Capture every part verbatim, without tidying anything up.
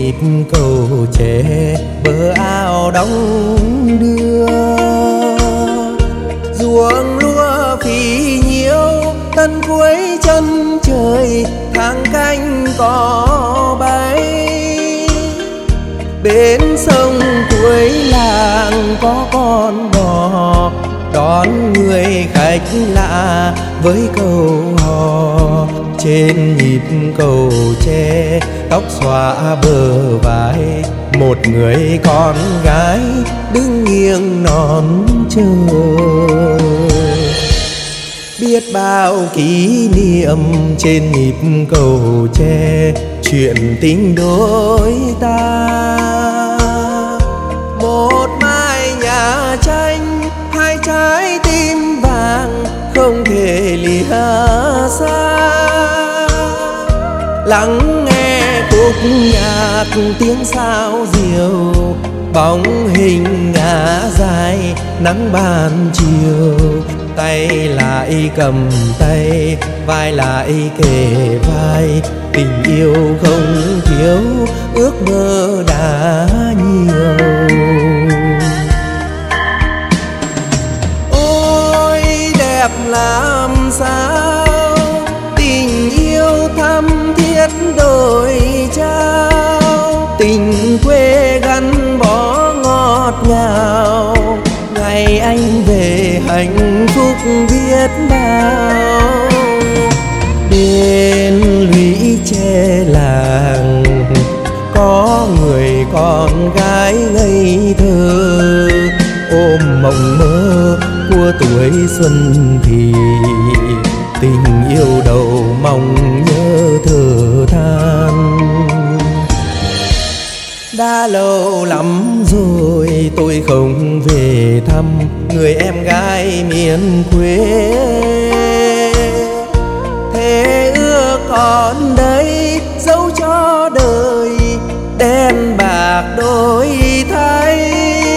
nhịp cầu tre bờ ao đong đưa. Ruộng lúa phì nhiêu tân cuối chân trời, tháng canh có bay. Bên sông cuối làng có con bò đón người khách lạ với câu hò. Trên nhịp cầu tre tóc xõa bờ vai, một người con gái đứng nghiêng non trời. Biết bao kỷ niệm trên nhịp cầu tre, chuyện tình đôi ta. Một mái nhà tranh, hai trái tim vàng không thể lìa xa. Lắng nghe khúc nhạc tiếng sao diều, bóng hình ngả dài nắng ban chiều. Tay lại cầm tay, vai lại kề vai, tình yêu không thiếu, ước mơ đã nhiều. Ôi đẹp làm sao, tình yêu thắm thiết đôi trao. Tình quê gắn bó ngọt ngào, ngày anh về hạnh phúc biết bao. Bên lũy tre làng có người con gái ngây thơ, ôm mộng mơ của tuổi xuân thì tình yêu đầu mong nhớ thở than. Đã lâu lắm rồi tôi không về thăm người em gái miền quê. Thế ước còn đây dấu cho đời, đen bạc đổi thay.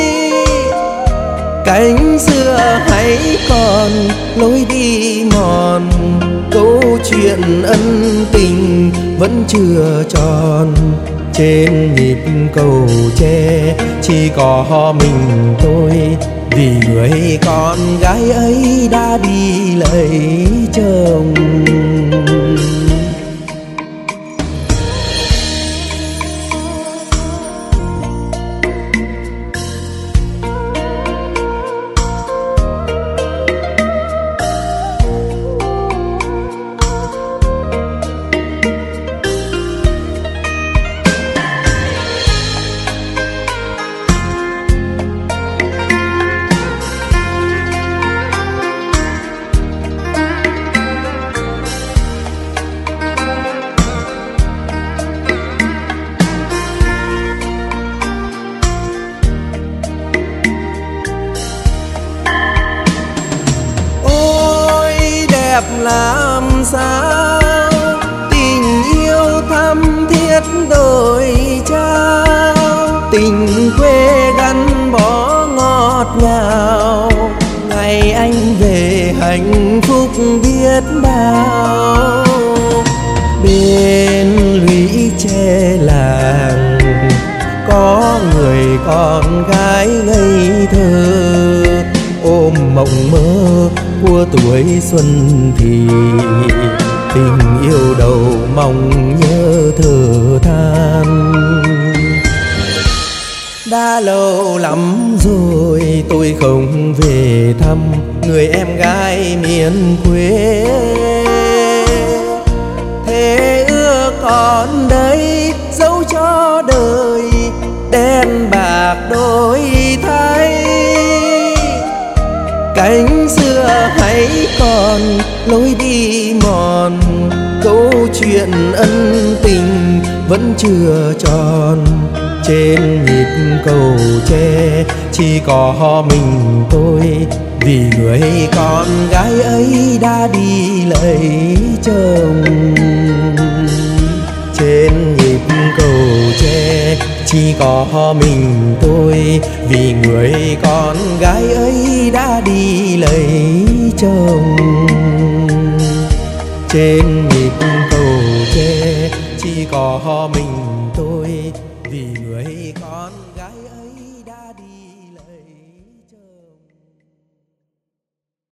Cánh xưa hãy còn lối đi mòn, câu chuyện ân tình vẫn chưa tròn. Trên nhịp cầu tre chỉ có mình tôi, vì người con gái ấy đã đi lấy chồng. Làm sao tình yêu thắm thiết đôi trao. Tình quê gắn bó ngọt ngào, ngày anh về hạnh phúc biết bao. Bên lũy tre làng có người con gái ngây thơ, ôm mộng mơ của tuổi xuân thì tình yêu đầu mong nhớ thở than. Đã lâu lắm rồi tôi không về thăm người em gái miền quê. Thế ước còn đây dấu cho đời, đen bạc đổi thay. Cánh xưa hãy còn lối đi mòn, câu chuyện ân tình vẫn chưa tròn. Trên nhịp cầu tre chỉ có mình tôi, vì người con gái ấy đã đi lấy chồng. Trên nhịp cầu tre chỉ có mình tôi, vì người con gái ấy đã đi lấy chồng. Trên nhịp cầu tre chỉ có mình tôi, vì người con